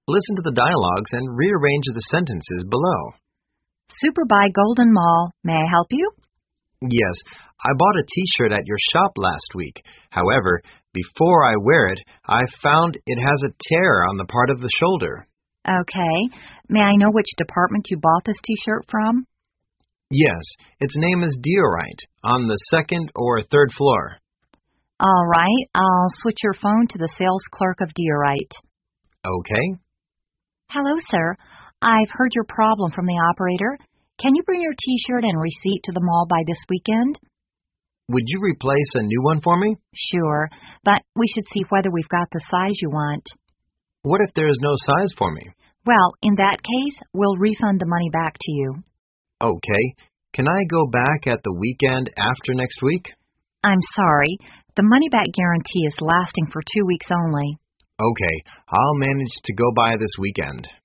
Listen to the dialogues and rearrange the sentences below. Superbuy Golden Mall. May I help you? Yes, I bought a t-shirt at your shop last week. However, before I wear it, I found it has a tear on the part of the shoulder. Okay. May I know which department you bought this t-shirt from? Yes, its name is Diorite, on the second or third floor. All right. I'll switch your phone to the sales clerk of Diorite. Okay. Hello, sir. I've heard your problem from the operator. Can you bring your t-shirt and receipt to the mall by this weekend? Would you replace a new one for me? Sure, but we should see whether we've got the size you want. What if there is no size for me? Well, in that case, we'll refund the money back to you. Okay. Can I go back at the weekend after next week? I'm sorry. The money-back guarantee is lasting for 2 weeks only. Okay, I'll manage to go by this weekend.